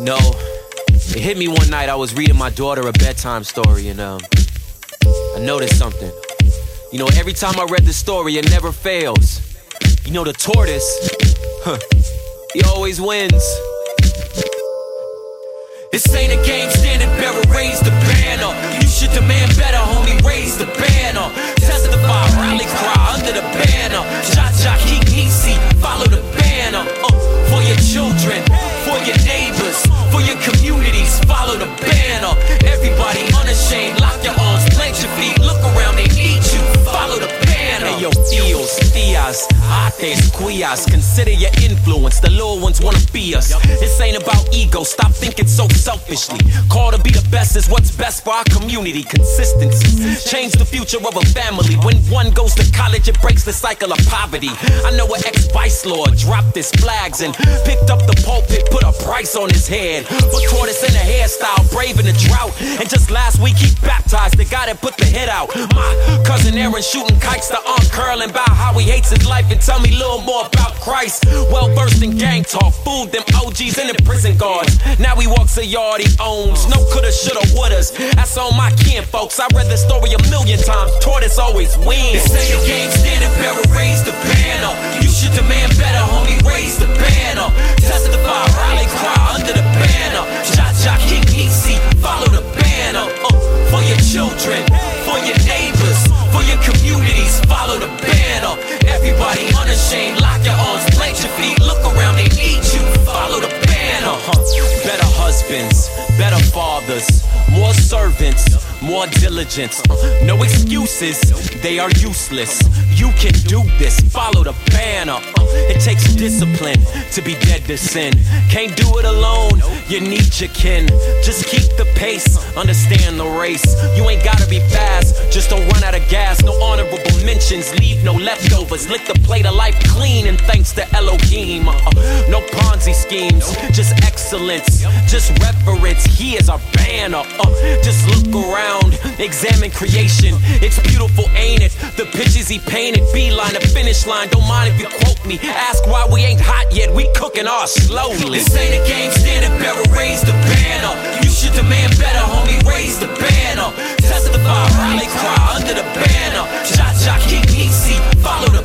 No, it hit me one night. I was reading my daughter a bedtime story, and I noticed something. You know, every time I read the story, it never fails. You know, the tortoise, he always wins. This ain't a game, stand and bearer, raise the banner. You should demand better, homie, raise the banner. Testify, rally cry under the banner. Cha-cha, keep easy, follow the banner. For your children, for your neighbors, for your communities, follow the banner. Everybody unashamed, lock your arms, plant your feet, look around, they need you, follow the banner. Hey yo, tíos, tías, ates, cuias, consider your influence, the little ones wanna be us. This ain't about ego, stop thinking so selfishly. Call to be the best is what's best for our community. Consistency, change the future of a family. When one goes to college, it breaks the cycle of poverty. I know an ex-vice lord dropped his flags and picked up the pulpit, put a price on his head. Put tortoise in a hairstyle, brave in the drought. And just last week he baptized the guy that put the head out. My cousin Aaron shooting kites to Aunt Curl about how he hates his life and tell me a little more about Christ. Well versed in gang talk, fooled them OGs and the prison guards. Now he walks a yard he owns. No coulda, shoulda, wouldas. That's on my kin, folks. I read the story a million times. Tortoise always wins. This ain't a game, stand and bearer, raise the banner. You should demand better, homie, raise the banner. Testify, rally cry under the banner. Cha-cha, keep easy, follow the banner. For your children, for your neighbors, for your communities, follow the banner. Everybody unashamed, lock your arms, plant your feet, look around, they need you, follow the banner. Better husbands, better fathers, more servants, more diligence. No excuses, they are useless. You can do this, follow the banner. It takes discipline to be dead to sin. Can't do it alone, you need your kin. Just keep the pace, understand the race. You ain't gotta be fast, just don't run out of gas. No honorable mentions, leave no leftovers. Lick the plate of life clean and thanks to Elohim. No Ponzi schemes, just excellence, just reverence. He is our banner. Just look around, examine creation. It's beautiful, ain't it? The pictures he painted, beeline, the finish line. Don't mind if you quote me. Ask why we ain't hot yet, we cooking ours slowly. This ain't a game, stand and bearer, raise the banner. You should demand better, homie, raise the banner. Testify, rally cry under the banner. Cha-cha, keep easy, follow the